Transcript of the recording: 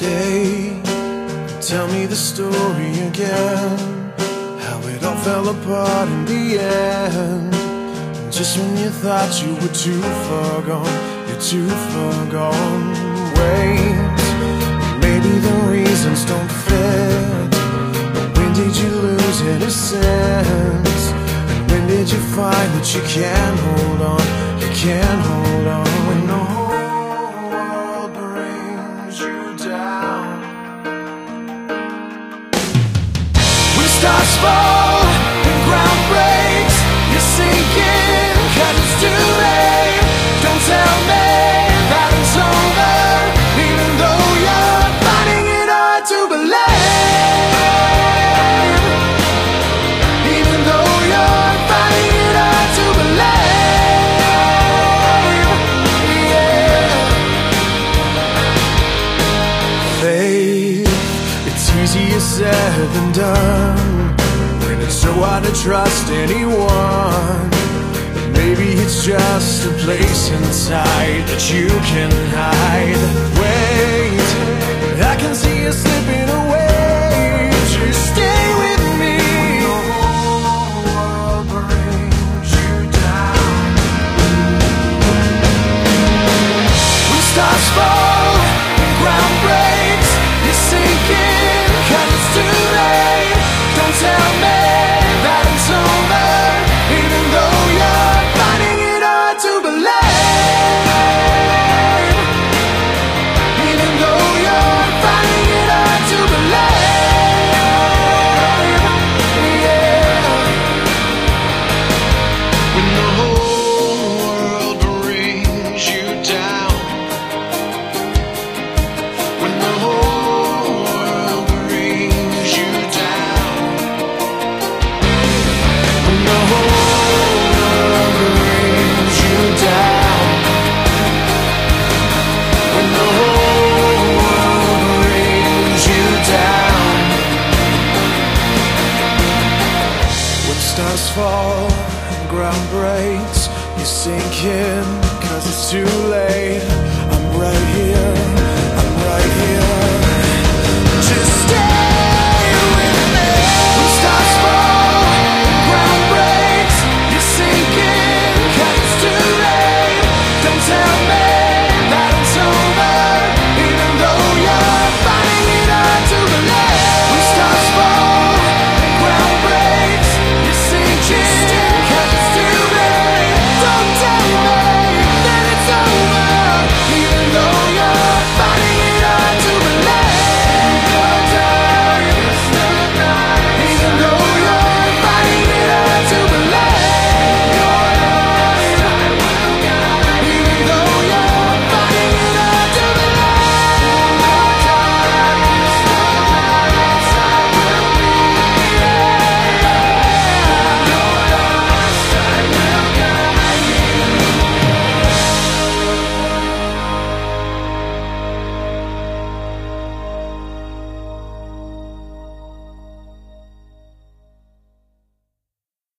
Stay, tell me the story again, how it all fell apart in the end. Just when you thought you were too far gone, you're too far gone. Wait, maybe the reasons don't fit, but when did you lose innocence? And when did you find that you can't hold on, you can't hold on? When the whole world brings you down, when stars fall and ground breaks, you're sinking 'cause it's too late. Don't tell me that it's over, even though you're finding it hard to believe. Even though you're finding it hard to believe. Yeah. Faith, it's easier said than done, when it's so hard to trust anyone. Maybe it's just a place inside that you can hide. Wait, I can see you slipping away. Just stay with me. When the whole world brings you down, when stars fall and ground breaks, you're sinking 'cause it's too late. Don't tell me that it's over, even though you're finding it hard to believe. Even though you're finding it hard to believe. Yeah. When the whole world brings you down, when the whole world brings you down, when the whole world brings you down, when the whole world brings you down. When stars fall and ground breaks, you're sinking 'cause it's too late. I'm right here.